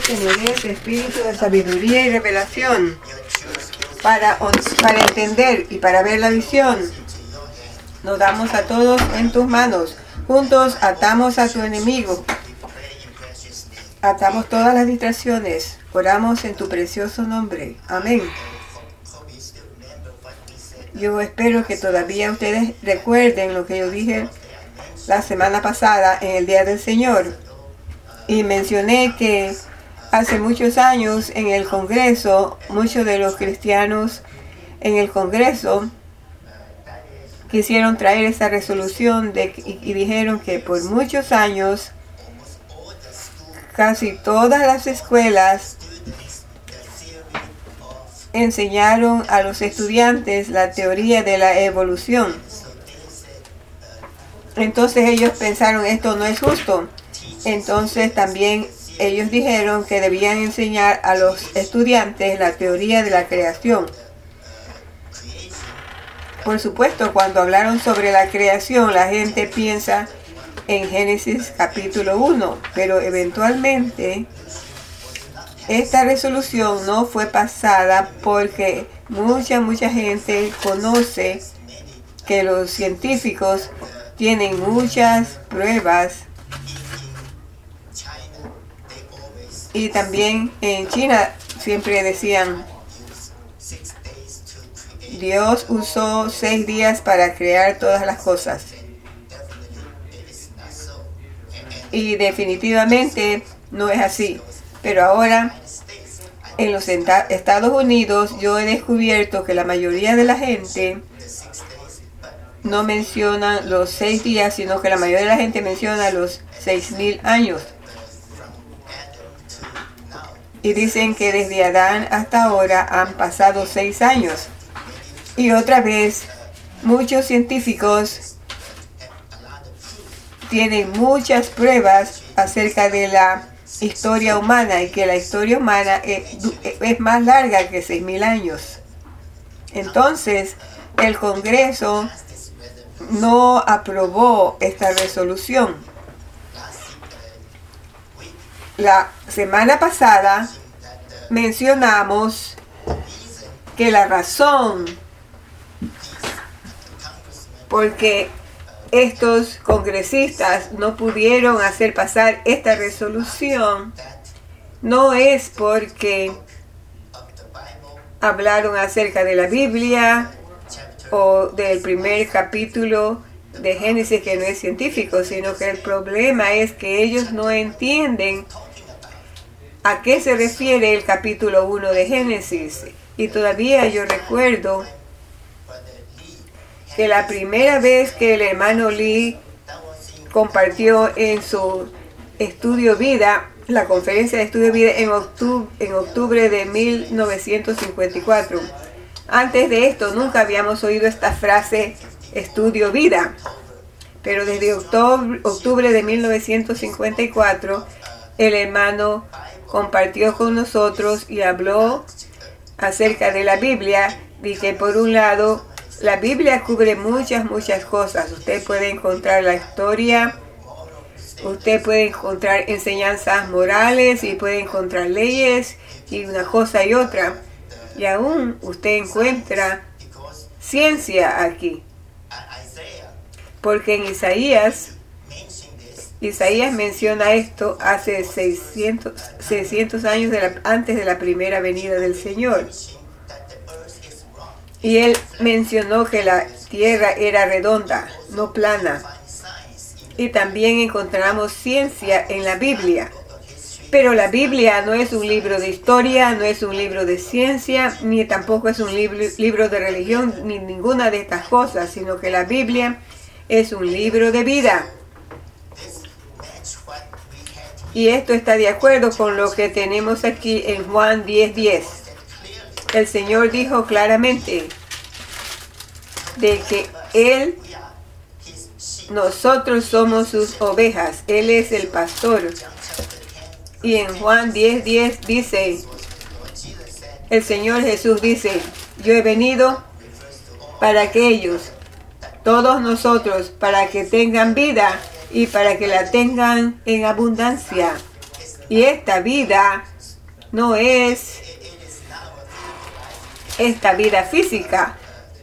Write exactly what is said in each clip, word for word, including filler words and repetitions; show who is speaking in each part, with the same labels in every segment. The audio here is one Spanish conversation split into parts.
Speaker 1: que nos des espíritu de sabiduría y revelación para, para entender y para ver la visión. Nos damos a todos en tus manos. Juntos atamos a tu enemigo. Atamos todas las distracciones. Oramos en tu precioso nombre. Amén. Yo espero que todavía ustedes recuerden lo que yo dije la semana pasada en el Día del Señor. Y mencioné que hace muchos años en el Congreso, muchos de los cristianos en el Congreso quisieron traer esa resolución de, y, y dijeron que por muchos años casi todas las escuelas enseñaron a los estudiantes la teoría de la evolución. Entonces ellos pensaron, esto no es justo. Entonces también ellos dijeron que debían enseñar a los estudiantes la teoría de la creación. Por supuesto, cuando hablaron sobre la creación, la gente piensa en Génesis capítulo uno, pero eventualmente esta resolución no fue pasada porque mucha, mucha gente conoce que los científicos tienen muchas pruebas. Y también en China siempre decían, Dios usó seis días para crear todas las cosas. Y definitivamente no es así. Pero ahora, en los Estados Unidos, yo he descubierto que la mayoría de la gente no menciona los seis días, sino que la mayoría de la gente menciona los seis mil años. Y dicen que desde Adán hasta ahora han pasado seis años. Y otra vez, muchos científicos tienen muchas pruebas acerca de la historia humana y que la historia humana es, es más larga que seis mil años. Entonces, el Congreso no aprobó esta resolución. La semana pasada mencionamos que la razón por qué estos congresistas no pudieron hacer pasar esta resolución no es porque hablaron acerca de la Biblia o del primer capítulo de Génesis, que no es científico, sino que el problema es que ellos no entienden a qué se refiere el capítulo uno de Génesis. Y todavía yo recuerdo que la primera vez que el hermano Lee compartió en su estudio vida, la conferencia de estudio vida en octubre, en octubre de mil novecientos cincuenta y cuatro. Antes de esto nunca habíamos oído esta frase estudio vida, pero desde octubre, octubre de mil novecientos cincuenta y cuatro el hermano compartió con nosotros y habló acerca de la Biblia, y que por un lado la Biblia cubre muchas, muchas cosas. Usted puede encontrar la historia, usted puede encontrar enseñanzas morales y puede encontrar leyes y una cosa y otra. Y aún usted encuentra ciencia aquí. Porque en Isaías, Isaías menciona esto hace seiscientos años de la, antes de la primera venida del Señor. Y él mencionó que la tierra era redonda, no plana. Y también encontramos ciencia en la Biblia. Pero la Biblia no es un libro de historia, no es un libro de ciencia, ni tampoco es un libro, libro de religión, ni ninguna de estas cosas, sino que la Biblia es un libro de vida. Y esto está de acuerdo con lo que tenemos aquí en Juan diez diez. El Señor dijo claramente de que Él, nosotros somos sus ovejas. Él es el pastor. Y en Juan diez diez dice, el Señor Jesús dice, yo he venido para que ellos, todos nosotros, para que tengan vida y para que la tengan en abundancia. Y esta vida no es esta vida física,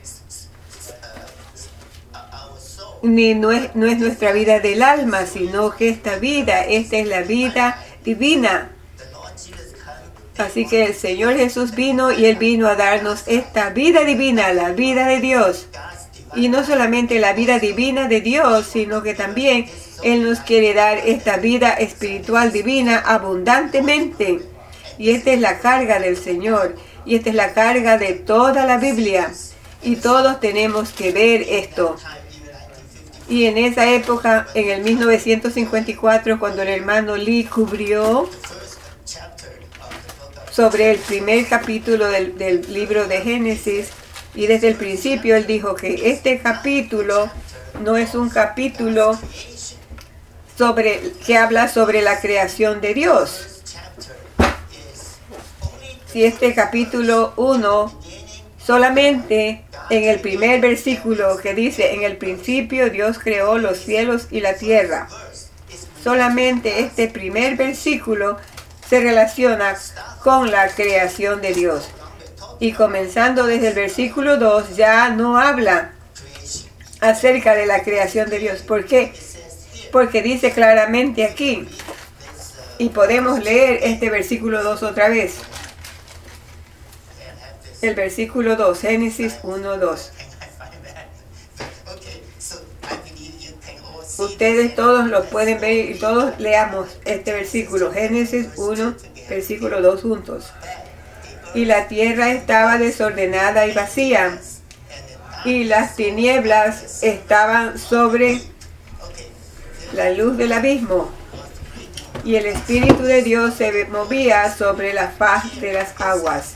Speaker 1: ni no es, no es nuestra vida del alma, sino que esta vida, esta es la vida divina. Así que el Señor Jesús vino y Él vino a darnos esta vida divina, la vida de Dios. Y no solamente la vida divina de Dios, sino que también Él nos quiere dar esta vida espiritual divina abundantemente. Y esta es la carga del Señor. Y esta es la carga de toda la Biblia. Y todos tenemos que ver esto. Y en esa época, en el mil novecientos cincuenta y cuatro, cuando el hermano Lee cubrió sobre el primer capítulo del, del libro de Génesis, y desde el principio él dijo que este capítulo no es un capítulo sobre, que habla sobre la creación de Dios. Si este capítulo uno solamente en el primer versículo que dice, en el principio Dios creó los cielos y la tierra, solamente este primer versículo se relaciona con la creación de Dios. Y comenzando desde el versículo dos ya no habla acerca de la creación de Dios. ¿Por qué? Porque dice claramente aquí, y podemos leer este versículo dos otra vez. El versículo dos, Génesis uno, dos. Ustedes todos lo pueden ver y todos leamos este versículo, Génesis uno, versículo dos juntos. Y la tierra estaba desordenada y vacía, y las tinieblas estaban sobre la luz del abismo, y el Espíritu de Dios se movía sobre la faz de las aguas.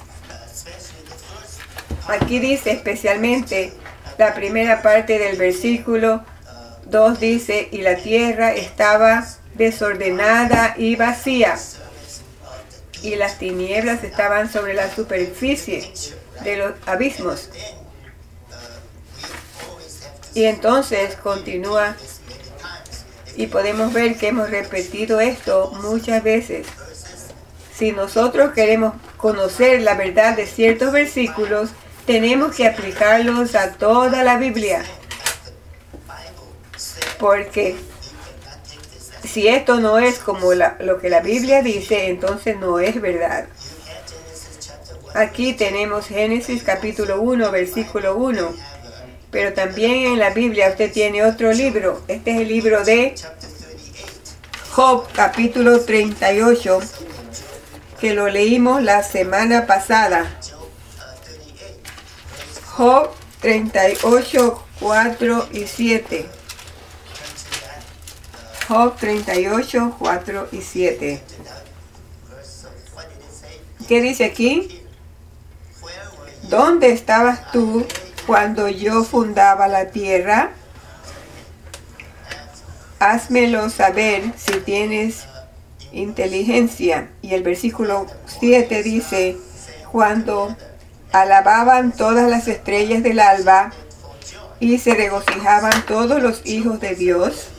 Speaker 1: Aquí dice especialmente la primera parte del versículo dos, dice, y la tierra estaba desordenada y vacía, y las tinieblas estaban sobre la superficie de los abismos. Y entonces continúa, y podemos ver que hemos repetido esto muchas veces. Si nosotros queremos conocer la verdad de ciertos versículos, tenemos que aplicarlos a toda la Biblia. Porque si esto no es como la, lo que la Biblia dice, entonces no es verdad. Aquí tenemos Génesis capítulo uno, versículo uno. Pero también en la Biblia usted tiene otro libro. Este es el libro de Job, capítulo treinta y ocho, que lo leímos la semana pasada. Job treinta y ocho, cuatro y siete. Job treinta y ocho, cuatro y siete. ¿Qué dice aquí? ¿Dónde estabas tú cuando yo fundaba la tierra? Házmelo saber si tienes inteligencia. Y el versículo siete dice, cuando alababan todas las estrellas del alba y se regocijaban todos los hijos de Dios.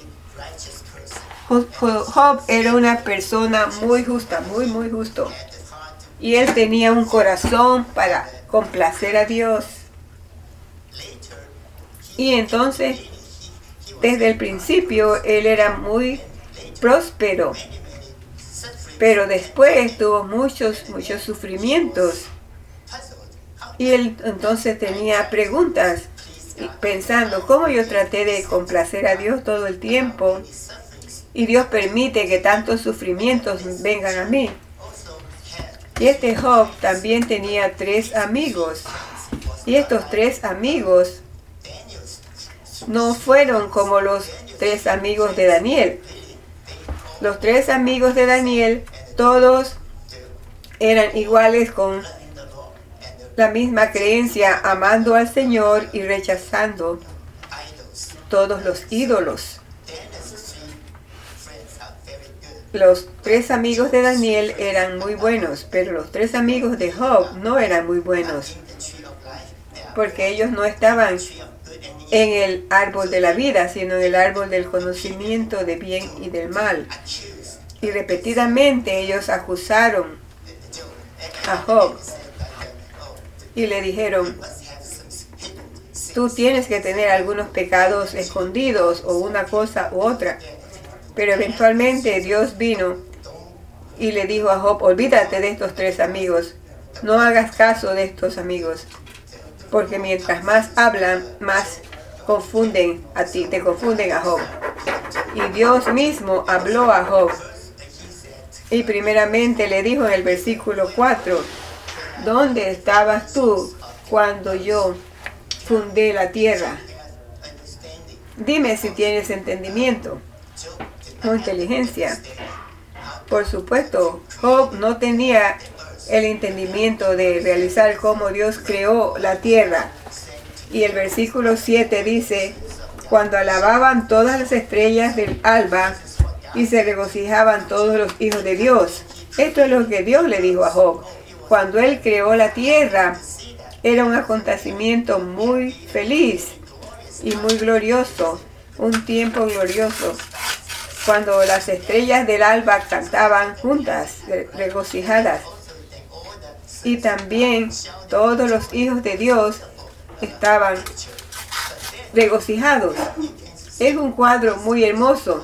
Speaker 1: Job era una persona muy justa, muy, muy justo. Y él tenía un corazón para complacer a Dios. Y entonces, desde el principio, él era muy próspero. Pero después tuvo muchos, muchos sufrimientos. Y él entonces tenía preguntas, pensando, ¿cómo yo traté de complacer a Dios todo el tiempo? Y Dios permite que tantos sufrimientos vengan a mí. Y este Job también tenía tres amigos. Y estos tres amigos no fueron como los tres amigos de Daniel. Los tres amigos de Daniel, todos eran iguales, con la misma creencia, amando al Señor y rechazando todos los ídolos. Los tres amigos de Daniel eran muy buenos, pero los tres amigos de Job no eran muy buenos, porque ellos no estaban en el árbol de la vida, sino en el árbol del conocimiento de bien y del mal. Y repetidamente ellos acusaron a Job y le dijeron: tú tienes que tener algunos pecados escondidos o una cosa u otra. Pero eventualmente Dios vino y le dijo a Job: olvídate de estos tres amigos, no hagas caso de estos amigos, porque mientras más hablan, más confunden a ti, te confunden a Job. Y Dios mismo habló a Job y primeramente le dijo en el versículo cuatro: ¿dónde estabas tú cuando yo fundé la tierra? Dime si tienes entendimiento o inteligencia. Por supuesto, Job no tenía el entendimiento de realizar cómo Dios creó la tierra. Y el versículo siete dice: cuando alababan todas las estrellas del alba y se regocijaban todos los hijos de Dios. Esto es lo que Dios le dijo a Job. Cuando él creó la tierra, era un acontecimiento muy feliz y muy glorioso, un tiempo glorioso, cuando las estrellas del alba cantaban juntas, regocijadas. Y también todos los hijos de Dios estaban regocijados. Es un cuadro muy hermoso.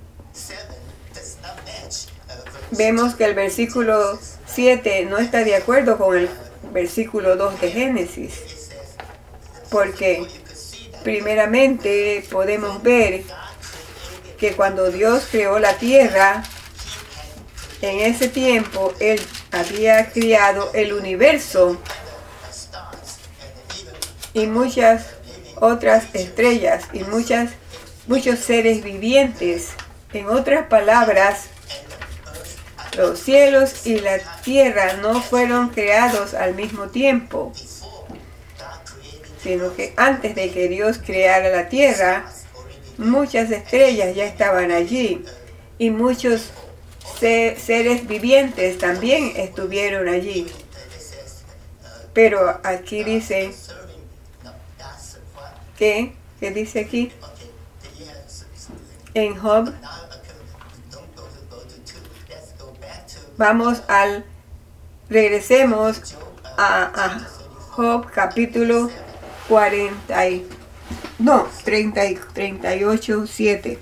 Speaker 1: Vemos que el versículo siete no está de acuerdo con el versículo dos de Génesis, porque primeramente podemos ver que cuando Dios creó la tierra, en ese tiempo Él había creado el universo y muchas otras estrellas y muchas, muchos seres vivientes. En otras palabras, los cielos y la tierra no fueron creados al mismo tiempo, sino que antes de que Dios creara la tierra, muchas estrellas ya estaban allí y muchos se- seres vivientes también estuvieron allí. Pero aquí dice que, ¿qué dice aquí? En Job, vamos al, regresemos a, a Job capítulo cuarenta y, no, treinta y, treinta y ocho, siete.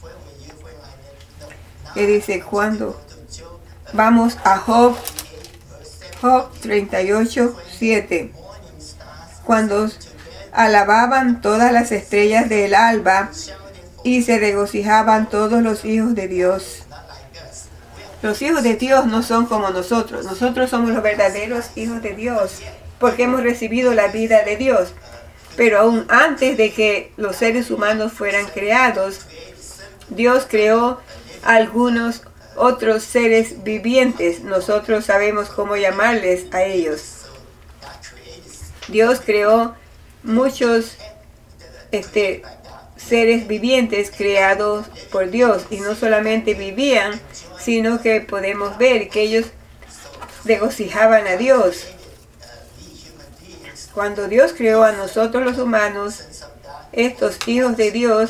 Speaker 1: Que dice, cuando vamos a Job, Job treinta y ocho, siete. Cuando alababan todas las estrellas del alba y se regocijaban todos los hijos de Dios. Los hijos de Dios no son como nosotros. Nosotros somos los verdaderos hijos de Dios porque hemos recibido la vida de Dios. Pero aún antes de que los seres humanos fueran creados, Dios creó algunos otros seres vivientes. Nosotros sabemos cómo llamarles a ellos. Dios creó muchos este, seres vivientes creados por Dios. Y no solamente vivían, sino que podemos ver que ellos regocijaban a Dios. Cuando Dios creó a nosotros los humanos, estos hijos de Dios,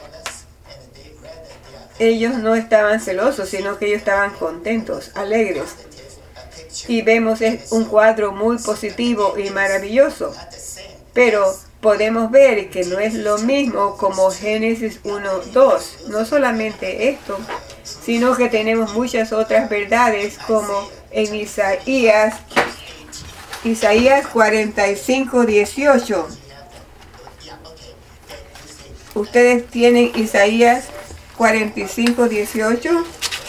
Speaker 1: ellos no estaban celosos, sino que ellos estaban contentos, alegres. Y vemos un cuadro muy positivo y maravilloso. Pero podemos ver que no es lo mismo como Génesis uno, dos. No solamente esto, sino que tenemos muchas otras verdades como en Isaías, Isaías cuarenta y cinco, dieciocho. Ustedes tienen Isaías cuarenta y cinco, dieciocho.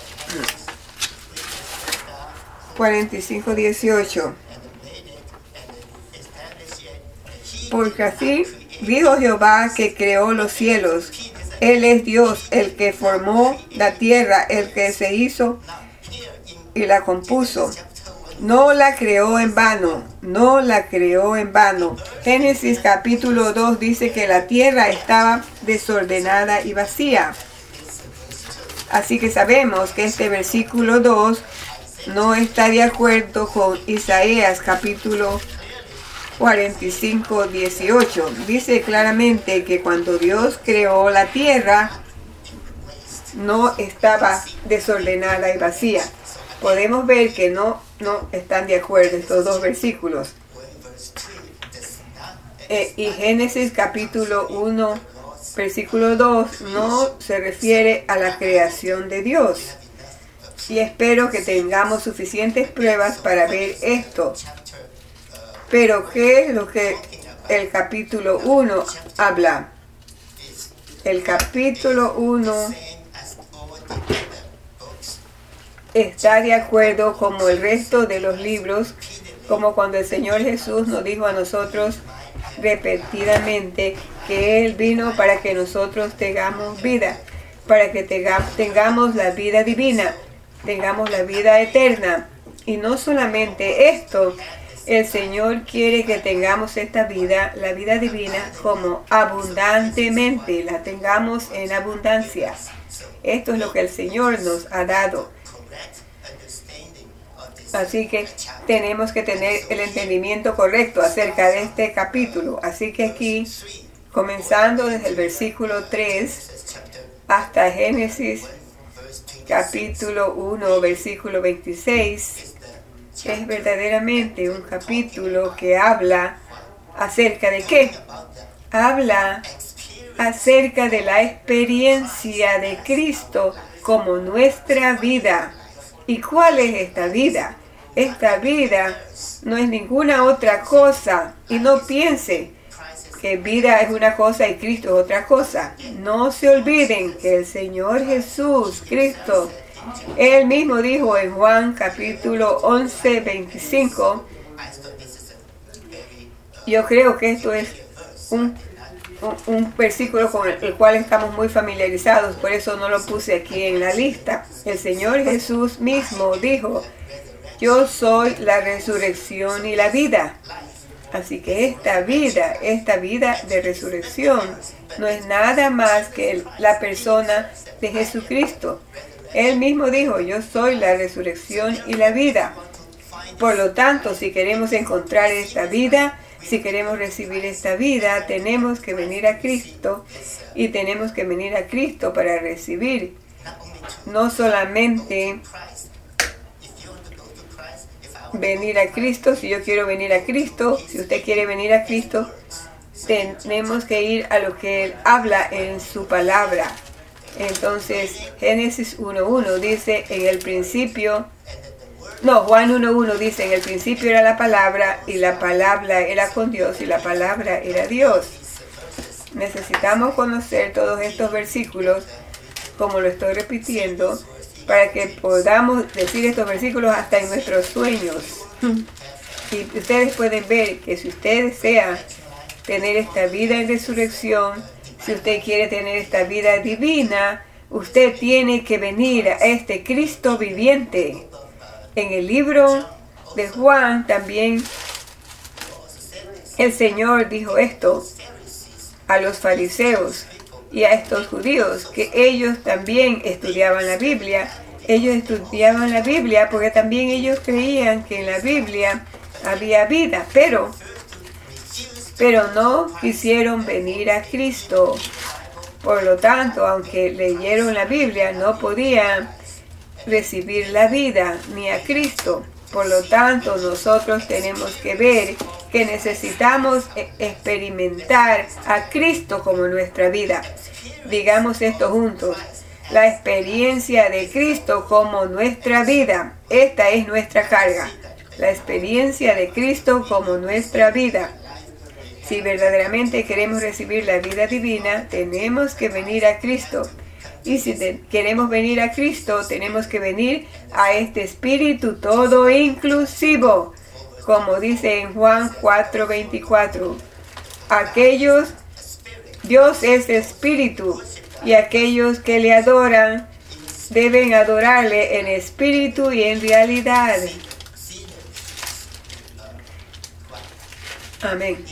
Speaker 1: cuarenta y cinco, dieciocho. Porque así dijo Jehová que creó los cielos. Él es Dios, el que formó la tierra, el que se hizo y la compuso. No la creó en vano, no la creó en vano. Génesis capítulo dos dice que la tierra estaba desordenada y vacía. Así que sabemos que este versículo dos no está de acuerdo con Isaías capítulo cuarenta y cinco, dieciocho. Dice claramente que cuando Dios creó la tierra, no estaba desordenada y vacía. Podemos ver que no, no están de acuerdo estos dos versículos. Eh, y Génesis capítulo uno, versículo dos, no se refiere a la creación de Dios. Y espero que tengamos suficientes pruebas para ver esto. Pero ¿qué es lo que el capítulo uno habla? El capítulo uno está de acuerdo como el resto de los libros, como cuando el Señor Jesús nos dijo a nosotros repetidamente que Él vino para que nosotros tengamos vida, para que tenga, tengamos la vida divina, tengamos la vida eterna. Y no solamente esto, el Señor quiere que tengamos esta vida, la vida divina, como abundantemente, la tengamos en abundancia. Esto es lo que el Señor nos ha dado. Así que tenemos que tener el entendimiento correcto acerca de este capítulo. Así que aquí, comenzando desde el versículo tres hasta Génesis capítulo uno, versículo veintiséis, es verdaderamente un capítulo que habla acerca de qué. Habla acerca de la experiencia de Cristo como nuestra vida. ¿Y cuál es esta vida? Esta vida no es ninguna otra cosa. Y no piense que vida es una cosa y Cristo es otra cosa. No se olviden que el Señor Jesús, Cristo, Él mismo dijo en Juan capítulo once, veinticinco, yo creo que esto es un, un, un versículo con el cual estamos muy familiarizados, por eso no lo puse aquí en la lista. El Señor Jesús mismo dijo, yo soy la resurrección y la vida. Así que esta vida, esta vida de resurrección, no es nada más que la persona de Jesucristo. Él mismo dijo, yo soy la resurrección y la vida. Por lo tanto, si queremos encontrar esta vida, si queremos recibir esta vida, tenemos que venir a Cristo. Y tenemos que venir a Cristo para recibir no solamente venir a Cristo. Si yo quiero venir a Cristo, si usted quiere venir a Cristo, tenemos que ir a lo que Él habla en su palabra. Entonces, Génesis uno uno dice, en el principio, no, Juan uno uno dice, en el principio era la palabra, y la palabra era con Dios, y la palabra era Dios. Necesitamos conocer todos estos versículos, como lo estoy repitiendo, para que podamos decir estos versículos hasta en nuestros sueños. Y ustedes pueden ver que si usted desea tener esta vida en resurrección, si usted quiere tener esta vida divina, usted tiene que venir a este Cristo viviente. En el libro de Juan también el Señor dijo esto a los fariseos y a estos judíos, que ellos también estudiaban la Biblia. Ellos estudiaban la Biblia porque también ellos creían que en la Biblia había vida, pero pero no quisieron venir a Cristo. Por lo tanto, aunque leyeron la Biblia, no podían recibir la vida ni a Cristo. Por lo tanto, nosotros tenemos que ver que necesitamos experimentar a Cristo como nuestra vida. Digamos esto juntos. La experiencia de Cristo como nuestra vida. Esta es nuestra carga. La experiencia de Cristo como nuestra vida. Si verdaderamente queremos recibir la vida divina, tenemos que venir a Cristo. Y si te, queremos venir a Cristo, tenemos que venir a este Espíritu todo inclusivo. Como dice en Juan cuatro veinticuatro. Aquellos, Dios es Espíritu, y aquellos que le adoran deben adorarle en espíritu y en realidad. Amén.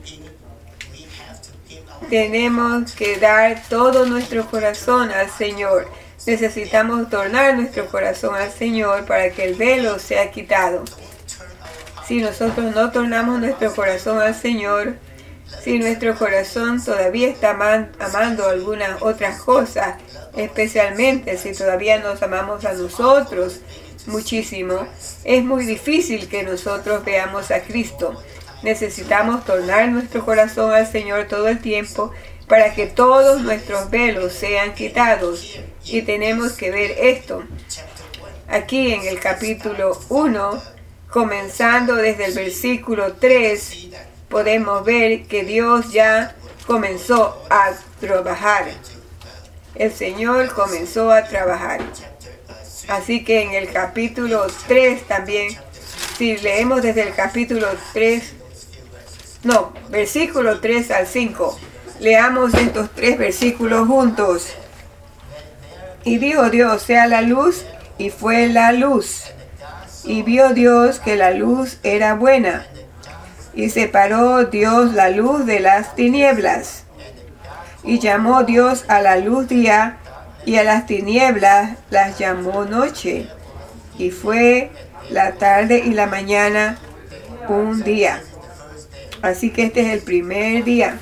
Speaker 1: Tenemos que dar todo nuestro corazón al Señor. Necesitamos tornar nuestro corazón al Señor para que el velo sea quitado. Si nosotros no tornamos nuestro corazón al Señor, si nuestro corazón todavía está amando algunas otras cosas, especialmente si todavía nos amamos a nosotros, muchísimo, es muy difícil que nosotros veamos a Cristo. Necesitamos tornar nuestro corazón al Señor todo el tiempo para que todos nuestros velos sean quitados. Y tenemos que ver esto aquí en el capítulo uno, comenzando desde el versículo tres, podemos ver que Dios ya comenzó a trabajar. El Señor comenzó a trabajar. Así que en el capítulo tres también, si leemos desde el capítulo tres, no, versículo tres al cinco, leamos estos tres versículos juntos. Y dijo Dios, sea la luz, y fue la luz. Y vio Dios que la luz era buena. Y separó Dios la luz de las tinieblas. Y llamó Dios a la luz día, y a las tinieblas las llamó noche. Y fue la tarde y la mañana un día. Así que este es el primer día.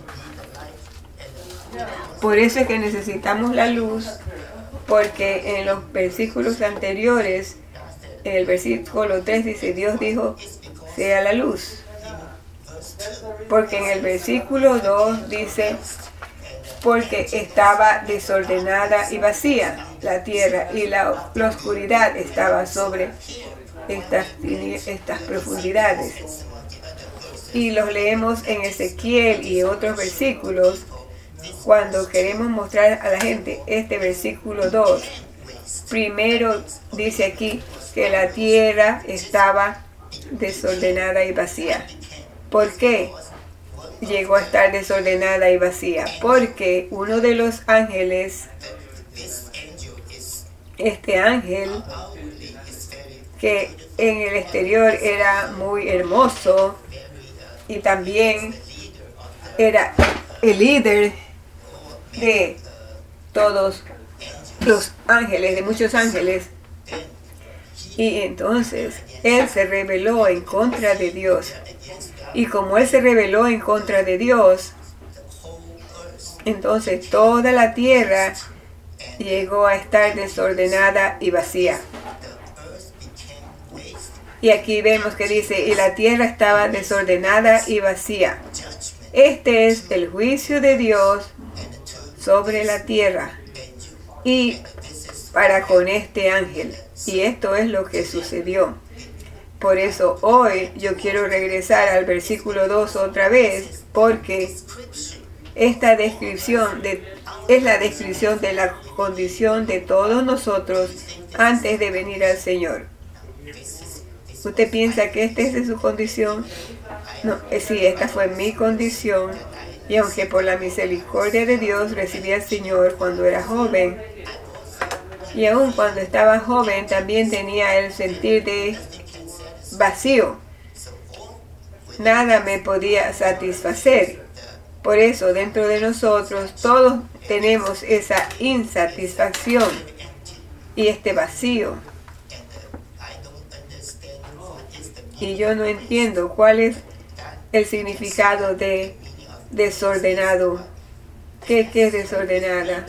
Speaker 1: Por eso es que necesitamos la luz, porque en los versículos anteriores, en el versículo tres dice, Dios dijo, sea la luz. Porque en el versículo dos dice, porque estaba desordenada y vacía la tierra, y la, la oscuridad estaba sobre estas, estas profundidades. Y los leemos en Ezequiel y otros versículos, cuando queremos mostrar a la gente este versículo dos. Primero dice aquí que la tierra estaba desordenada y vacía. ¿Por qué llegó a estar desordenada y vacía? Porque uno de los ángeles, este ángel, que en el exterior era muy hermoso y también era el líder de todos los ángeles, de muchos ángeles, y entonces él se rebeló en contra de Dios. Y como él se rebeló en contra de Dios, entonces toda la tierra llegó a estar desordenada y vacía. Y aquí vemos que dice, y la tierra estaba desordenada y vacía. Este es el juicio de Dios sobre la tierra y para con este ángel. Y esto es lo que sucedió. Por eso hoy yo quiero regresar al versículo dos otra vez, porque esta descripción de, es la descripción de la condición de todos nosotros antes de venir al Señor. ¿Usted piensa que esta es de su condición? No, eh, sí, esta fue mi condición. Y aunque por la misericordia de Dios recibí al Señor cuando era joven, y aún cuando estaba joven también tenía el sentir de vacío. Nada me podía satisfacer. Por eso dentro de nosotros todos tenemos esa insatisfacción y este vacío. Y yo no entiendo cuál es el significado de desordenado. ¿Qué, qué es desordenada?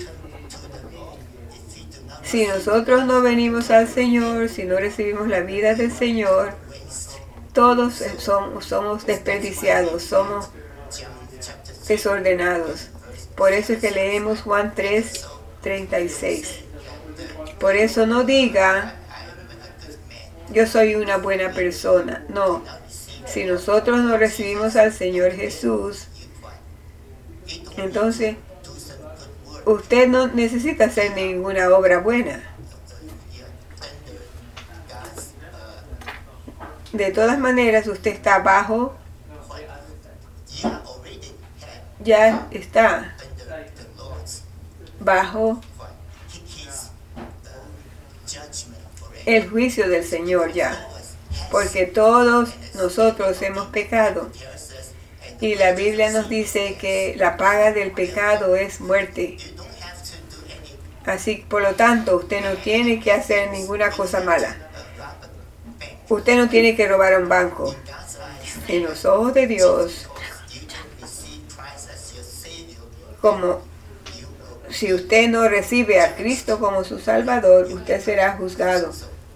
Speaker 1: Si nosotros no venimos al Señor, si no recibimos la vida del Señor, todos somos, somos desperdiciados, somos desordenados. Por eso es que leemos Juan tres, treinta y seis. Por eso no diga, yo soy una buena persona. No, si nosotros no recibimos al Señor Jesús, entonces usted no necesita hacer ninguna obra buena. De todas maneras, usted está bajo, ya está bajo el juicio del Señor ya, porque todos nosotros hemos pecado. Y la Biblia nos dice que la paga del pecado es muerte. Así, por lo tanto, usted no tiene que hacer ninguna cosa mala. Usted no tiene que robar a un banco. En los ojos de Dios, como si usted no recibe a Cristo como su Salvador, usted será juzgado.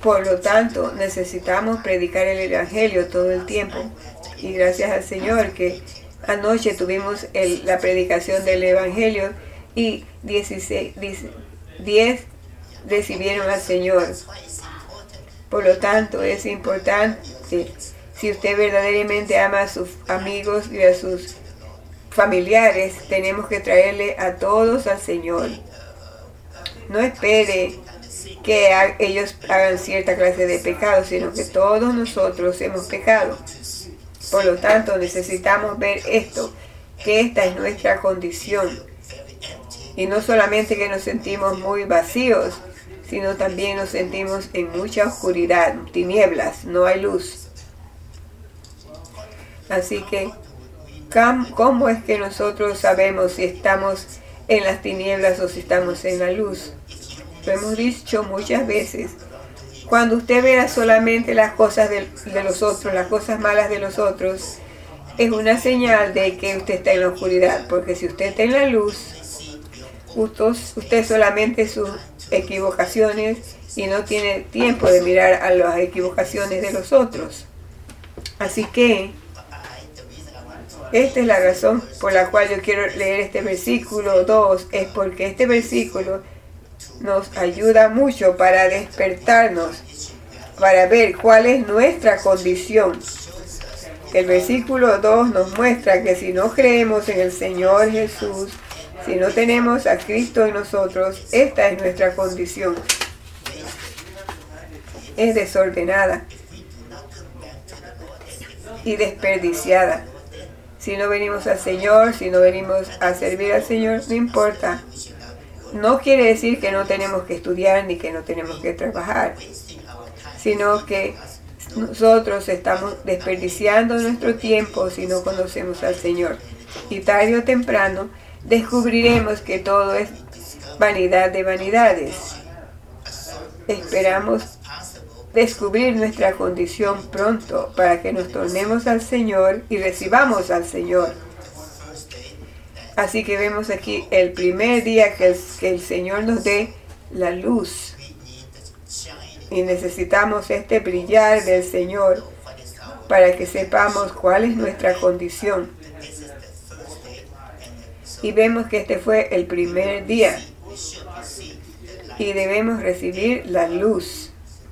Speaker 1: Por lo tanto, necesitamos predicar el Evangelio todo el tiempo. Y gracias al Señor que anoche tuvimos el, la predicación del Evangelio y dieciséis, diez recibieron al Señor. Por lo tanto, es importante, si usted verdaderamente ama a sus amigos y a sus familiares, tenemos que traerle a todos al Señor. No espere que ha, ellos hagan cierta clase de pecado, sino que todos nosotros hemos pecado. Por lo tanto, necesitamos ver esto, que esta es nuestra condición. Y no solamente que nos sentimos muy vacíos, sino también nos sentimos en mucha oscuridad, tinieblas, no hay luz. Así que, ¿cómo es que nosotros sabemos si estamos en las tinieblas o si estamos en la luz? Lo hemos dicho muchas veces. Cuando usted vea solamente las cosas de, de los otros, las cosas malas de los otros, es una señal de que usted está en la oscuridad. Porque si usted está en la luz, usted, usted solamente sus equivocaciones y no tiene tiempo de mirar a las equivocaciones de los otros. Así que esta es la razón por la cual yo quiero leer este versículo dos, es porque este versículo nos ayuda mucho para despertarnos, para ver cuál es nuestra condición. El versículo dos nos muestra que si no creemos en el Señor Jesús, si no tenemos a Cristo en nosotros, esta es nuestra condición. Es desordenada y desperdiciada. Si no venimos al Señor, si no venimos a servir al Señor, no importa. No quiere decir que no tenemos que estudiar ni que no tenemos que trabajar, sino que nosotros estamos desperdiciando nuestro tiempo si no conocemos al Señor. Y tarde o temprano descubriremos que todo es vanidad de vanidades. Esperamos descubrir nuestra condición pronto para que nos tornemos al Señor y recibamos al Señor. Así que vemos aquí el primer día que el, que el Señor nos dé la luz. Y necesitamos este brillar del Señor para que sepamos cuál es nuestra condición. Y vemos que este fue el primer día. Y debemos recibir la luz.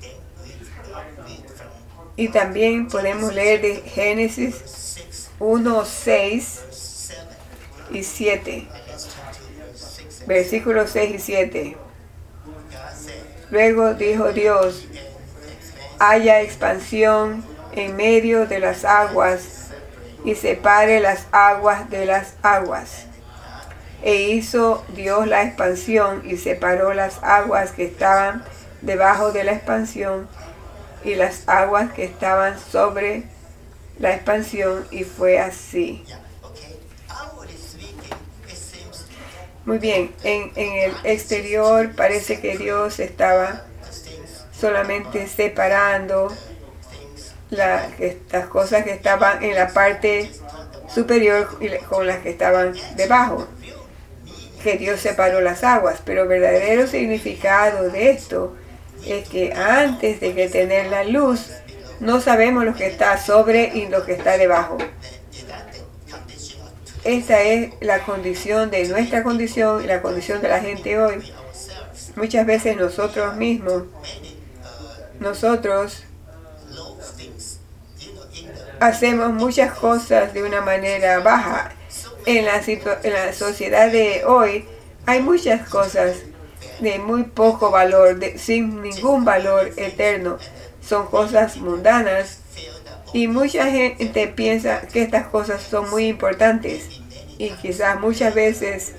Speaker 1: Y también podemos leer de Génesis uno, seis y siete. Versículos seis y siete. Luego dijo Dios: haya expansión en medio de las aguas y separe las aguas de las aguas. E hizo Dios la expansión y separó las aguas que estaban debajo de la expansión y las aguas que estaban sobre la expansión, y fue así. Muy bien, en, en el exterior parece que Dios estaba solamente separando la, las cosas que estaban en la parte superior y con las que estaban debajo. Que Dios separó las aguas, pero el verdadero significado de esto es que antes de que tener la luz, no sabemos lo que está sobre y lo que está debajo. Esta es la condición de nuestra condición y la condición de la gente hoy. Muchas veces nosotros mismos, nosotros hacemos muchas cosas de una manera baja. En la, en la sociedad de hoy hay muchas cosas de muy poco valor, de, sin ningún valor eterno. Son cosas mundanas. Y mucha gente piensa que estas cosas son muy importantes y quizás muchas veces,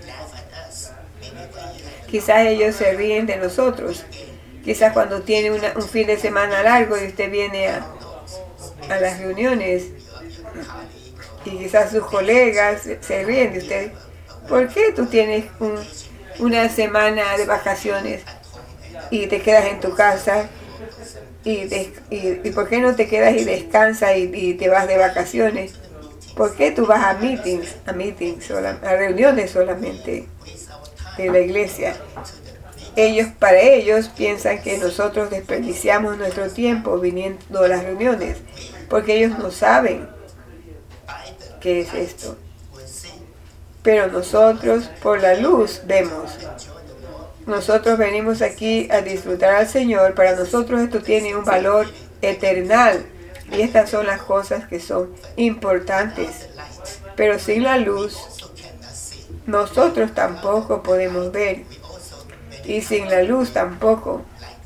Speaker 1: quizás ellos se ríen de nosotros. Quizás cuando tiene una, un fin de semana largo y usted viene a, a las reuniones y quizás sus colegas se, se ríen de usted. ¿Por qué tú tienes un, una semana de vacaciones y te quedas en tu casa? Y, de, y, y ¿por qué no te quedas y descansas y, y te vas de vacaciones? ¿Por qué tú vas a meetings, a meetings, sola, a reuniones solamente de la iglesia? Ellos, para ellos, piensan que nosotros desperdiciamos nuestro tiempo viniendo a las reuniones, porque ellos no saben qué es esto. Pero nosotros, por la luz, vemos. Nosotros venimos aquí a disfrutar al Señor. Para nosotros esto tiene un valor eternal. Y estas son las cosas que son importantes. Pero sin la luz, nosotros tampoco podemos ver. Y sin la luz tampoco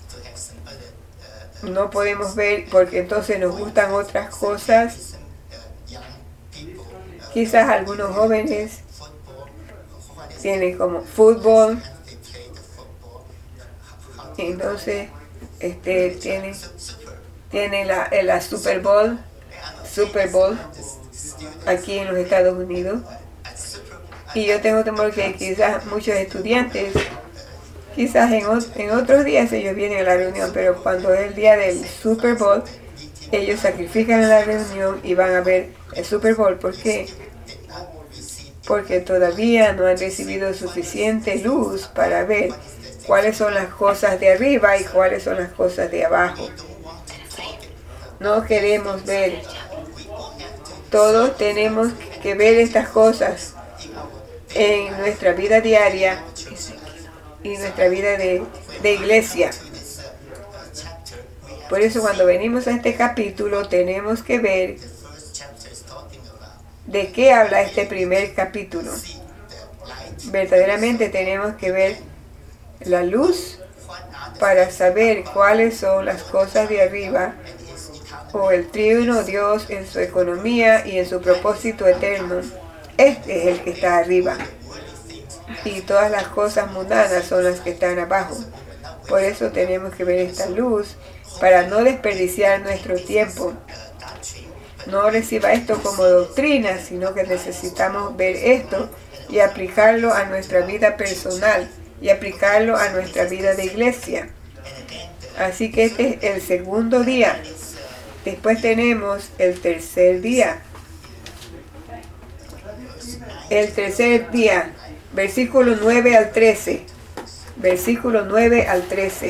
Speaker 1: no podemos ver, porque entonces nos gustan otras cosas. Quizás algunos jóvenes tienen como fútbol. Entonces, este, tienen, tienen la, la Super Bowl, Super Bowl aquí en los Estados Unidos. Y yo tengo temor que quizás muchos estudiantes, quizás en, en otros días ellos vienen a la reunión, pero cuando es el día del Super Bowl, ellos sacrifican la reunión y van a ver el Super Bowl. ¿Por qué? Porque todavía no han recibido suficiente luz para ver cuáles son las cosas de arriba y cuáles son las cosas de abajo. No queremos ver. Todos tenemos que ver estas cosas en nuestra vida diaria y nuestra vida de, de iglesia. Por eso cuando venimos a este capítulo tenemos que ver de qué habla este primer capítulo. Verdaderamente tenemos que ver la luz para saber cuáles son las cosas de arriba, o el triuno Dios en su economía y en su propósito eterno. Este es el que está arriba y todas las cosas mundanas son las que están abajo. Por eso tenemos que ver esta luz para no desperdiciar nuestro tiempo. No reciba esto como doctrina, sino que necesitamos ver esto y aplicarlo a nuestra vida personal y aplicarlo a nuestra vida de iglesia. Así que este es el segundo día. Después tenemos el tercer día. El tercer día, versículo nueve al trece. Versículo nueve al trece.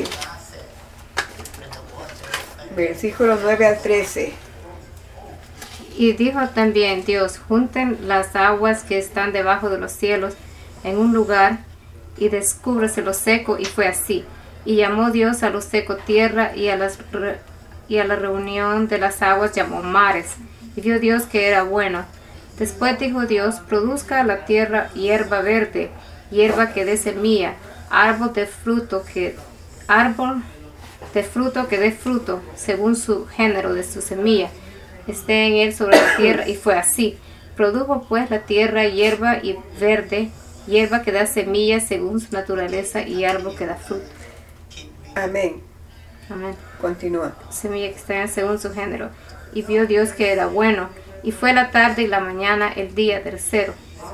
Speaker 1: Versículo nueve al trece.
Speaker 2: Y dijo también Dios: junten las aguas que están debajo de los cielos en un lugar y descúbrase lo seco, y fue así. Y llamó Dios a lo seco tierra, y a, las re, y a la reunión de las aguas llamó mares. Y vio Dios que era bueno. Después dijo Dios: produzca la tierra hierba verde, hierba que dé semilla, árbol de fruto que árbol de fruto que dé fruto, según su género de su semilla, esté en él sobre la tierra. Y fue así. Produjo pues la tierra hierba y verde, hierba que da semillas según su naturaleza, y árbol que da fruto.
Speaker 1: Amén.
Speaker 2: Amén.
Speaker 1: Continúa.
Speaker 2: Semilla que está según su género. Y vio Dios que era bueno. Y fue la tarde y la mañana el día tercero.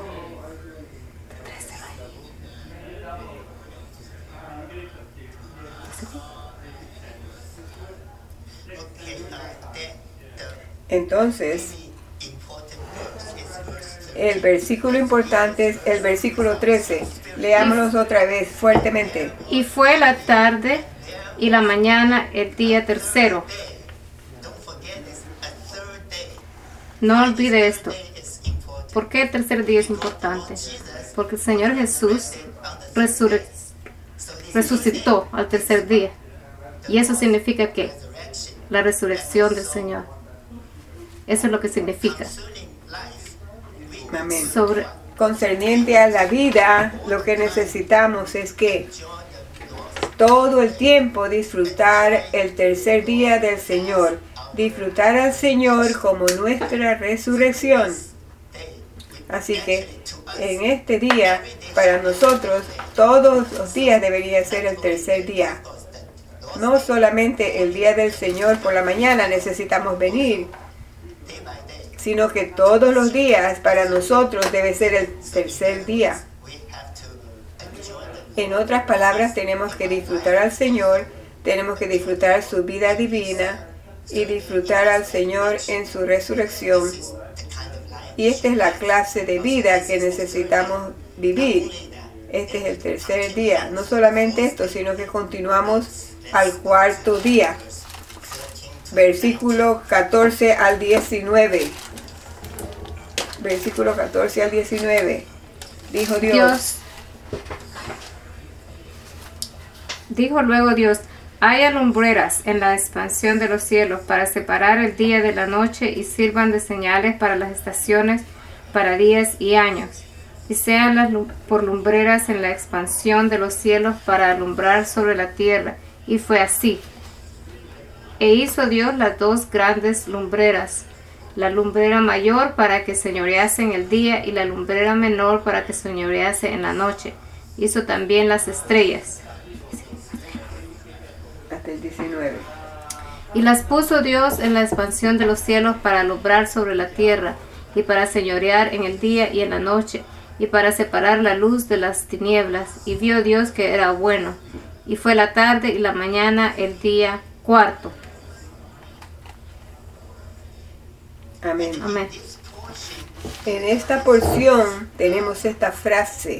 Speaker 1: Entonces, el versículo importante es el versículo trece. Leámoslos otra vez fuertemente.
Speaker 2: Y fue la tarde y la mañana el día tercero. No olvide esto. ¿Por qué el tercer día es importante? Porque el Señor Jesús resur- resucitó al tercer día. Y eso significa que la resurrección del Señor. Eso es lo que significa.
Speaker 1: Amén.
Speaker 2: Sobre,
Speaker 1: Concerniente a la vida, lo que necesitamos es que todo el tiempo disfrutar el tercer día del Señor. Disfrutar al Señor como nuestra resurrección. Así que en este día, para nosotros, todos los días debería ser el tercer día. No solamente el día del Señor por la mañana necesitamos venir, sino que todos los días para nosotros debe ser el tercer día. En otras palabras, tenemos que disfrutar al Señor, tenemos que disfrutar su vida divina y disfrutar al Señor en su resurrección. Y esta es la clase de vida que necesitamos vivir. Este es el tercer día. No solamente esto, sino que continuamos al cuarto día. Versículo catorce al diecinueve. Versículo catorce al diecinueve. Dijo Dios.
Speaker 2: Dios. Dijo luego Dios: haya lumbreras en la expansión de los cielos para separar el día de la noche y sirvan de señales para las estaciones, para días y años. Y sean las por lumbreras en la expansión de los cielos para alumbrar sobre la tierra. Y fue así. E hizo Dios las dos grandes lumbreras, la lumbrera mayor para que señorease en el día y la lumbrera menor para que señorease en la noche. Hizo también las estrellas.
Speaker 1: Hasta el diecinueve.
Speaker 2: Y las puso Dios en la expansión de los cielos para alumbrar sobre la tierra, y para señorear en el día y en la noche, y para separar la luz de las tinieblas. Y vio Dios que era bueno. Y fue la tarde y la mañana el día cuarto.
Speaker 1: Amén.
Speaker 2: Amén.
Speaker 1: En esta porción tenemos esta frase.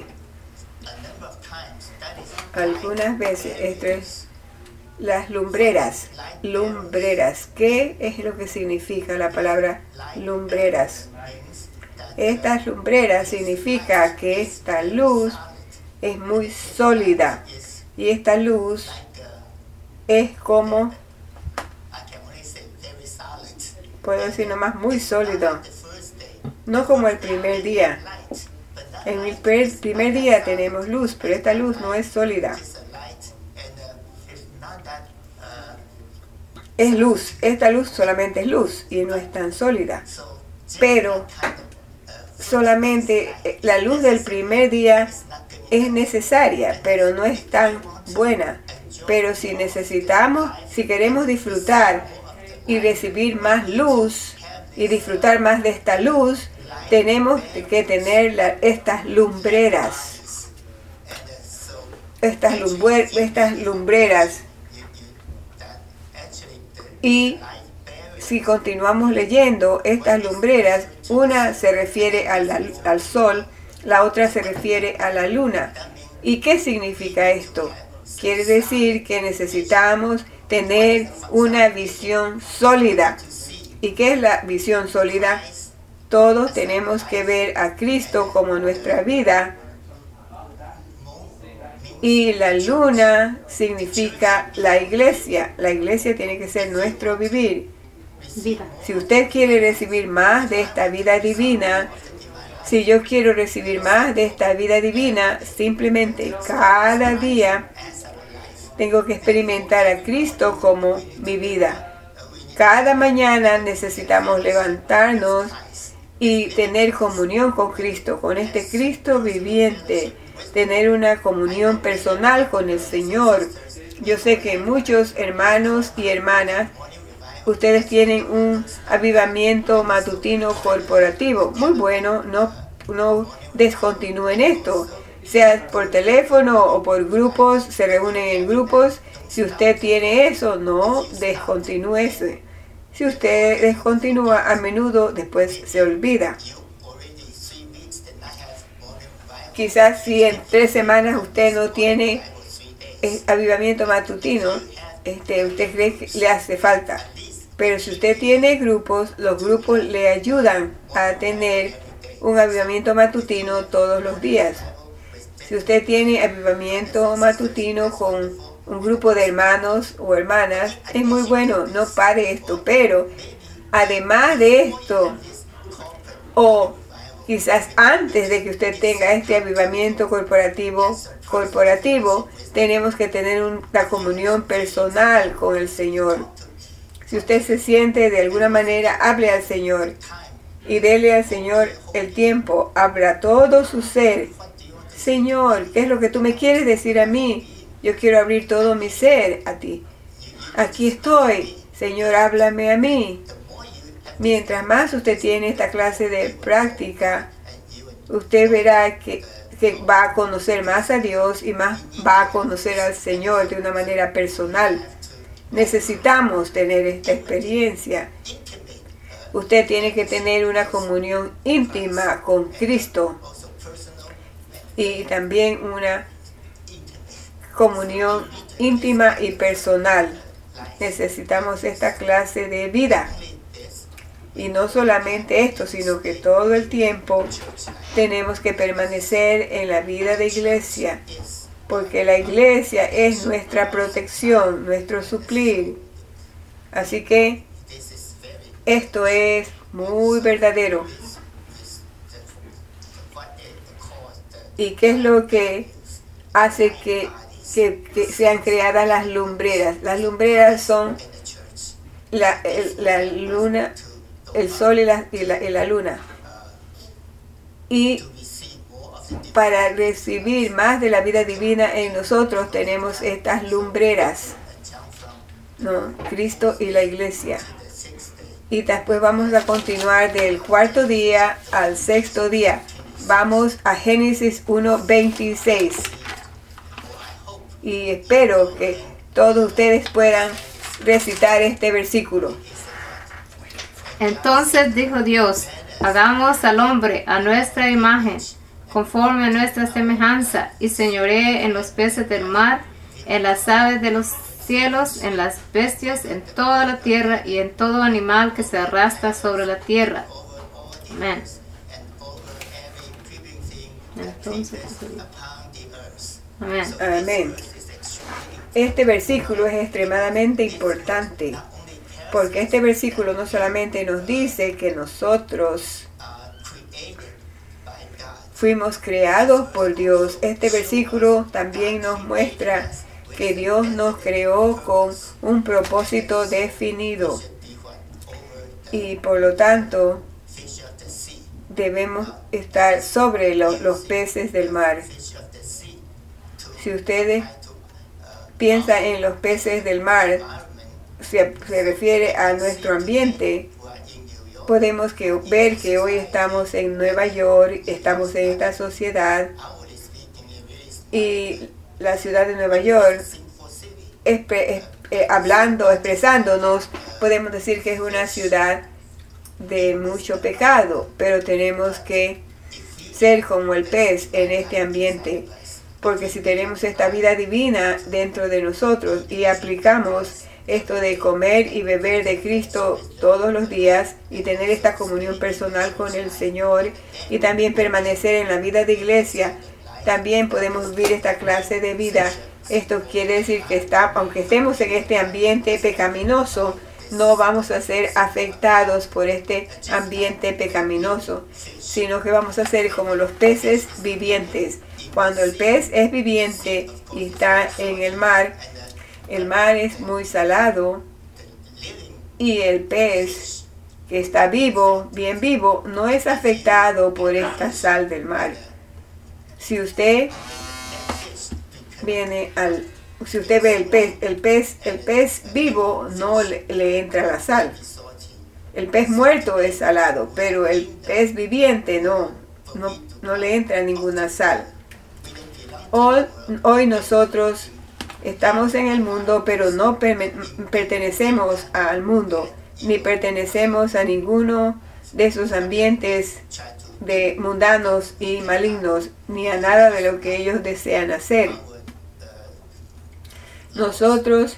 Speaker 1: Algunas veces, esto es las lumbreras. Lumbreras. ¿Qué es lo que significa la palabra lumbreras? Estas lumbreras significa que esta luz es muy sólida. Y esta luz es como, puedo decir nomás, muy sólido. No como el primer día. En el primer día tenemos luz, pero esta luz no es sólida. Es luz. Esta luz solamente es luz y no es tan sólida. Pero solamente la luz del primer día es necesaria, pero no es tan buena. Pero si necesitamos, si queremos disfrutar y recibir más luz y disfrutar más de esta luz, tenemos que tener la, estas lumbreras. Estas, lumbre, estas lumbreras. Y si continuamos leyendo, estas lumbreras, una se refiere al, al sol, la otra se refiere a la luna. ¿Y qué significa esto? Quiere decir que necesitamos tener una visión sólida. ¿Y qué es la visión sólida? Todos tenemos que ver a Cristo como nuestra vida. Y la luna significa la iglesia. La iglesia tiene que ser nuestro vivir.
Speaker 2: Vida.
Speaker 1: Si usted quiere recibir más de esta vida divina, si yo quiero recibir más de esta vida divina, simplemente cada día tengo que experimentar a Cristo como mi vida. Cada mañana necesitamos levantarnos y tener comunión con Cristo, con este Cristo viviente, tener una comunión personal con el Señor. Yo sé que muchos hermanos y hermanas, ustedes tienen un avivamiento matutino corporativo. Muy bueno, no, no descontinúen esto. Sea por teléfono o por grupos, se reúnen en grupos. Si usted tiene eso, no descontinúe eso. Si usted descontinúa, a menudo después se olvida. Quizás si en tres semanas usted no tiene avivamiento matutino, este, usted cree que le hace falta. Pero si usted tiene grupos, los grupos le ayudan a tener un avivamiento matutino todos los días. Si usted tiene avivamiento matutino con un grupo de hermanos o hermanas, es muy bueno, no pare esto. Pero además de esto, o quizás antes de que usted tenga este avivamiento corporativo, corporativo, tenemos que tener una comunión personal con el Señor. Si usted se siente de alguna manera, hable al Señor y dele al Señor el tiempo. Abra todo su ser. Señor, ¿qué es lo que tú me quieres decir a mí? Yo quiero abrir todo mi ser a ti. Aquí estoy. Señor, háblame a mí. Mientras más usted tiene esta clase de práctica, usted verá que, que va a conocer más a Dios y más va a conocer al Señor de una manera personal. Necesitamos tener esta experiencia. Usted tiene que tener una comunión íntima con Cristo. y también una comunión íntima y personal. Necesitamos esta clase de vida. Y no solamente esto, sino que todo el tiempo tenemos que permanecer en la vida de iglesia, porque la iglesia es nuestra protección, nuestro suplir. Así que esto es muy verdadero. ¿Y qué es lo que hace que, que, que sean creadas las lumbreras? Las lumbreras son la, el, la luna, el sol y la, y, la, y la luna. Y para recibir más de la vida divina en nosotros tenemos estas lumbreras, ¿no? Cristo y la iglesia. Y después vamos a continuar del cuarto día al sexto día. Vamos a Génesis uno veintiséis. Y espero que todos ustedes puedan recitar este versículo.
Speaker 2: Entonces dijo Dios, hagamos al hombre a nuestra imagen, conforme a nuestra semejanza, y señoree en los peces del mar, en las aves de los cielos, en las bestias, en toda la tierra, y en todo animal que se arrastra sobre la tierra. Amén. Entonces, amén.
Speaker 1: Amén. Este versículo es extremadamente importante, porque este versículo no solamente nos dice que nosotros fuimos creados por Dios, este versículo también nos muestra que Dios nos creó con un propósito definido y por lo tanto debemos estar sobre lo, los peces del mar. Si ustedes piensan en los peces del mar, se, se refiere a nuestro ambiente. Podemos que, ver que hoy estamos en Nueva York, estamos en esta sociedad y la ciudad de Nueva York, espe, eh, hablando, expresándonos, podemos decir que es una ciudad de mucho pecado, pero tenemos que ser como el pez en este ambiente, porque si tenemos esta vida divina dentro de nosotros y aplicamos esto de comer y beber de Cristo todos los días y tener esta comunión personal con el Señor y también permanecer en la vida de iglesia, también podemos vivir esta clase de vida. Esto quiere decir que está, aunque estemos en este ambiente pecaminoso, no vamos a ser afectados por este ambiente pecaminoso, sino que vamos a ser como los peces vivientes. Cuando el pez es viviente y está en el mar, el mar es muy salado y el pez que está vivo, bien vivo, no es afectado por esta sal del mar. Si usted viene al, si usted ve el pez, el pez, el pez vivo no le, le entra la sal. El pez muerto es salado, pero el pez viviente no, no, no le entra ninguna sal. Hoy, hoy nosotros estamos en el mundo, pero no per- pertenecemos al mundo, ni pertenecemos a ninguno de esos ambientes de mundanos y malignos, ni a nada de lo que ellos desean hacer. Nosotros,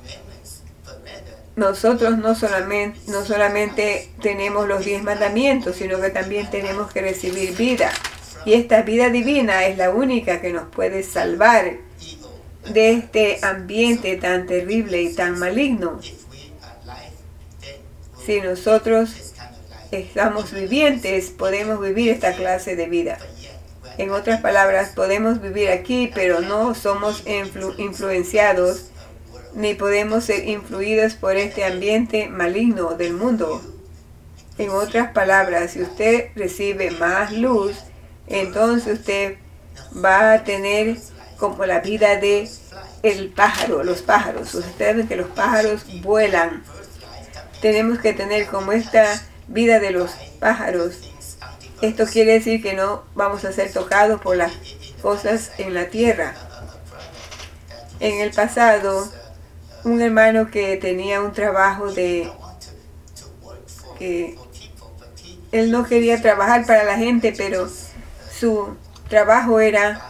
Speaker 1: nosotros no solamente, no solamente tenemos los diez mandamientos, sino que también tenemos que recibir vida. Y esta vida divina es la única que nos puede salvar de este ambiente tan terrible y tan maligno. Si nosotros estamos vivientes, podemos vivir esta clase de vida. En otras palabras, podemos vivir aquí, pero no somos influ- influenciados, ni podemos ser influidos por este ambiente maligno del mundo. En otras palabras, si usted recibe más luz, entonces usted va a tener como la vida de el pájaro, los pájaros. Ustedes ven que los pájaros vuelan. Tenemos que tener como esta vida de los pájaros. Esto quiere decir que no vamos a ser tocados por las cosas en la tierra. En el pasado, un hermano que tenía un trabajo de que él no quería trabajar para la gente, pero su trabajo era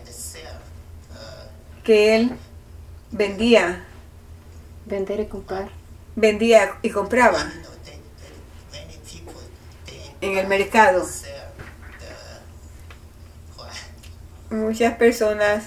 Speaker 1: que él vendía,
Speaker 2: Vender y comprar.
Speaker 1: vendía y compraba en el mercado. Muchas personas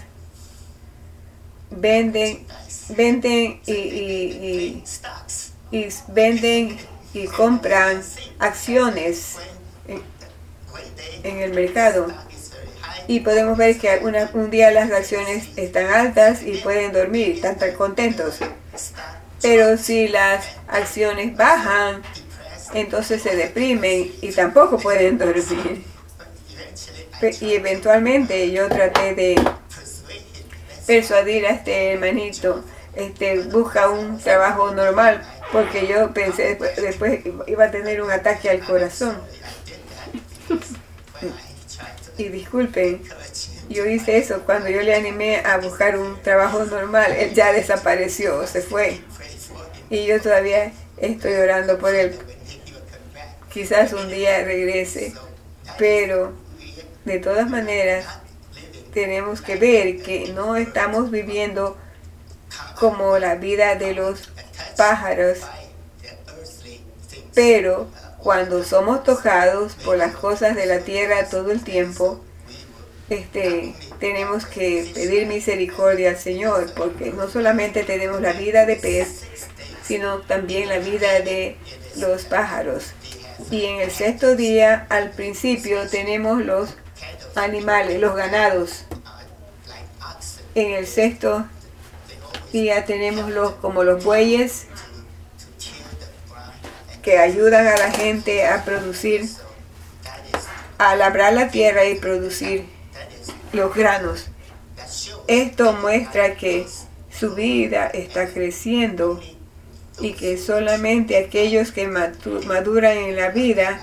Speaker 1: venden, venden y, y, y, y venden y compran acciones en, en el mercado. Y podemos ver que una, un día las acciones están altas y pueden dormir, están tan contentos. Pero si las acciones bajan, entonces se deprimen y tampoco pueden dormir. Y eventualmente yo traté de persuadir a este hermanito, este, busca un trabajo normal, porque yo pensé después, después iba a tener un ataque al corazón. Y disculpen, yo hice eso cuando yo le animé a buscar un trabajo normal. Él ya desapareció, se fue. Y yo todavía estoy orando por él. Quizás un día regrese. Pero, de todas maneras, tenemos que ver que no estamos viviendo como la vida de los pájaros. Pero, cuando somos tocados por las cosas de la tierra todo el tiempo, este, tenemos que pedir misericordia al Señor, porque no solamente tenemos la vida de pez, sino también la vida de los pájaros. Y en el sexto día, al principio, tenemos los animales, los ganados. En el sexto día tenemos los como los bueyes, que ayudan a la gente a producir, a labrar la tierra y producir los granos. Esto muestra que su vida está creciendo y que solamente aquellos que maduran en la vida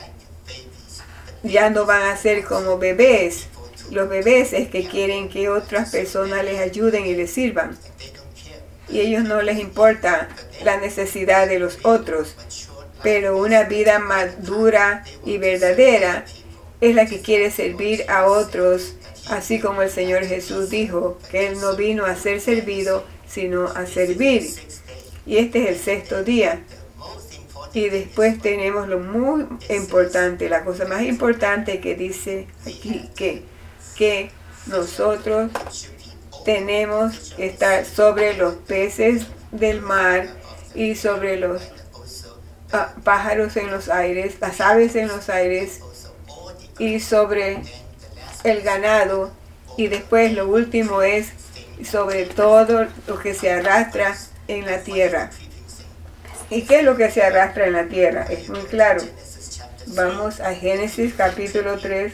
Speaker 1: ya no van a ser como bebés. Los bebés es que quieren que otras personas les ayuden y les sirvan. Y a ellos no les importa la necesidad de los otros. Pero una vida madura y verdadera es la que quiere servir a otros, así como el Señor Jesús dijo que Él no vino a ser servido, sino a servir. Y este es el sexto día. Y después tenemos lo muy importante, la cosa más importante que dice aquí, que, que nosotros tenemos que estar sobre los peces del mar y sobre los uh, pájaros en los aires, las aves en los aires y sobre el ganado. Y después lo último es sobre todo lo que se arrastra en la tierra. ¿Y qué es lo que se arrastra en la tierra? Es muy claro. Vamos a Génesis capítulo tres.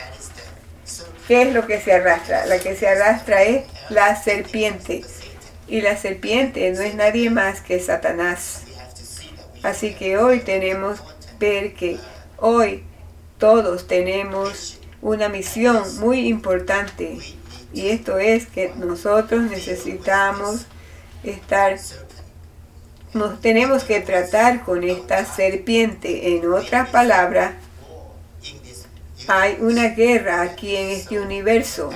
Speaker 1: ¿Qué es lo que se arrastra? La que se arrastra es la serpiente. Y la serpiente no es nadie más que Satanás. Así que hoy tenemos que ver que hoy todos tenemos una misión muy importante. Y esto es que nosotros necesitamos estar, nos tenemos que tratar con esta serpiente. En otras palabras, hay una guerra aquí en este universo.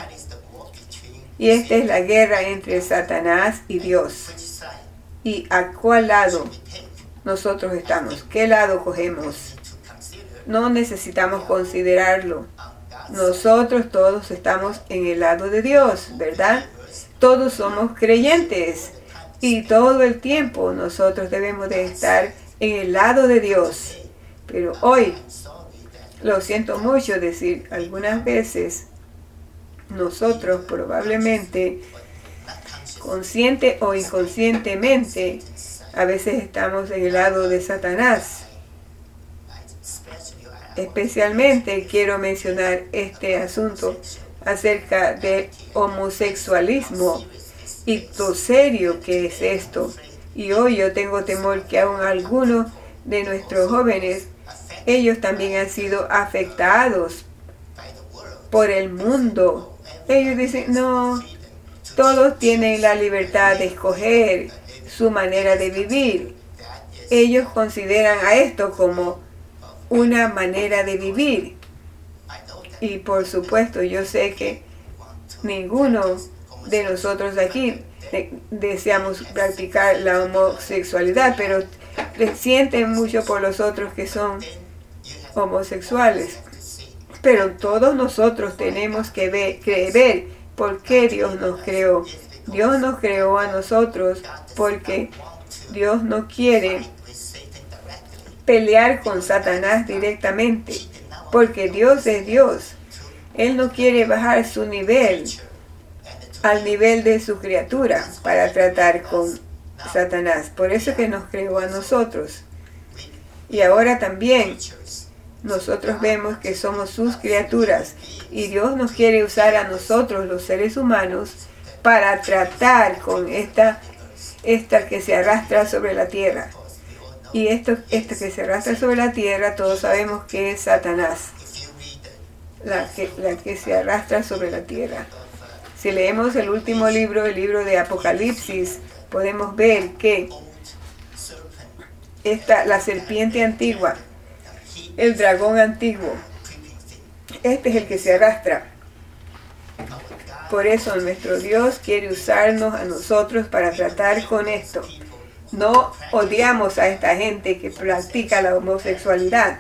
Speaker 1: Y esta es la guerra entre Satanás y Dios. ¿Y a cuál lado nosotros estamos? ¿Qué lado cogemos? No necesitamos considerarlo. Nosotros todos estamos en el lado de Dios, ¿verdad? Todos somos creyentes. Y todo el tiempo nosotros debemos de estar en el lado de Dios. Pero hoy, lo siento mucho decir, algunas veces nosotros probablemente, consciente o inconscientemente, a veces estamos en el lado de Satanás. Especialmente quiero mencionar este asunto acerca del homosexualismo y lo serio que es esto. Y hoy yo tengo temor que aún algunos de nuestros jóvenes, ellos también han sido afectados por el mundo. Ellos dicen, no, todos tienen la libertad de escoger su manera de vivir. Ellos consideran a esto como una manera de vivir. Y por supuesto, yo sé que ninguno de nosotros aquí de- deseamos practicar la homosexualidad, pero le sienten mucho por los otros que son homosexuales. Pero todos nosotros tenemos que ver, creer por qué Dios nos creó. Dios nos creó a nosotros porque Dios no quiere pelear con Satanás directamente, porque Dios es Dios. Él no quiere bajar su nivel al nivel de su criatura para tratar con Satanás. Por eso que nos creó a nosotros. Y ahora también nosotros vemos que somos sus criaturas y Dios nos quiere usar a nosotros, los seres humanos, para tratar con esta, esta que se arrastra sobre la tierra. Y esto, esta que se arrastra sobre la tierra, todos sabemos que es Satanás, la que, la que se arrastra sobre la tierra. Si leemos el último libro, el libro de Apocalipsis, podemos ver que esta, la serpiente antigua, el dragón antiguo, este es el que se arrastra. Por eso nuestro Dios quiere usarnos a nosotros para tratar con esto. No odiamos a esta gente que practica la homosexualidad.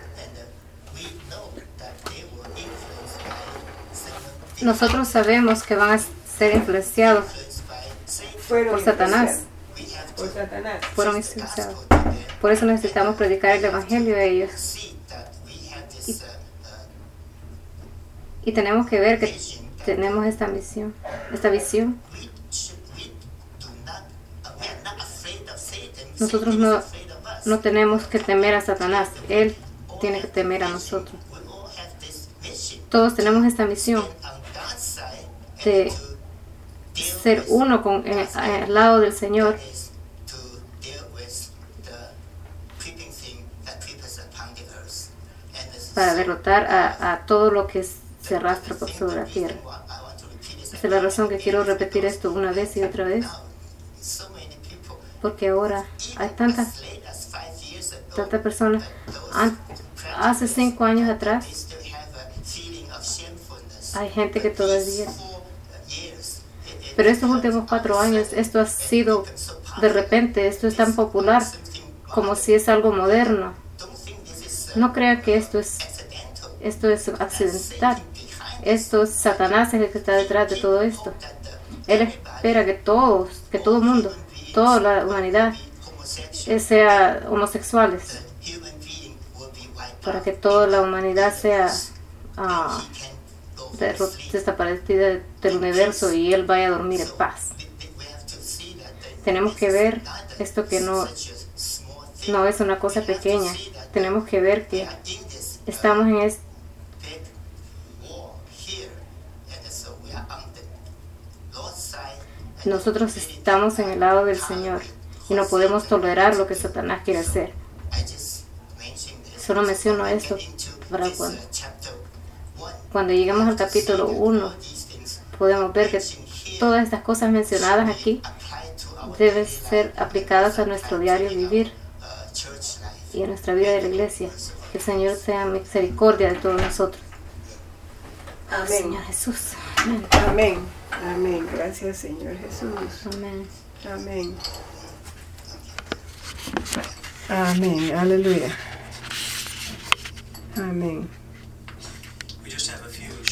Speaker 2: Nosotros sabemos que van a ser influenciados
Speaker 1: Fueron
Speaker 2: por Satanás.
Speaker 1: Por Satanás.
Speaker 2: Fueron influenciados. Por eso necesitamos predicar el evangelio a ellos. Y, y tenemos que ver que tenemos esta misión, esta visión. Nosotros no, no tenemos que temer a Satanás. Él tiene que temer a nosotros. Todos tenemos esta misión de ser uno con, eh, al lado del Señor. Para derrotar a, a todo lo que se arrastra por sobre la tierra. Esa es la razón que quiero repetir esto una vez y otra vez. Porque ahora hay tantas tantas personas. An- hace cinco años atrás hay gente que todavía. Pero estos últimos cuatro años esto ha sido de repente, esto es tan popular como si es algo moderno. No crea que esto es esto es accidental. Esto es Satanás es el que está detrás de todo esto. Él espera que todos, que todo el mundo, toda la humanidad sea homosexuales, para que toda la humanidad sea uh, desaparecida del universo y él vaya a dormir en paz. Tenemos que ver esto que no, no es una cosa pequeña. Tenemos que ver que estamos en este Nosotros estamos en el lado del Señor y no podemos tolerar lo que Satanás quiere hacer. Solo menciono esto para cuando, cuando lleguemos al capítulo uno, podemos ver que todas estas cosas mencionadas aquí deben ser aplicadas a nuestro diario vivir y a nuestra vida de la iglesia. Que el Señor sea misericordia de todos nosotros.
Speaker 1: Amén.
Speaker 2: Señor Jesús. Amén.
Speaker 1: Amén. Amén. Gracias, Señor Jesús.
Speaker 2: Amén.
Speaker 1: Amén. Amén. Aleluya. Amén.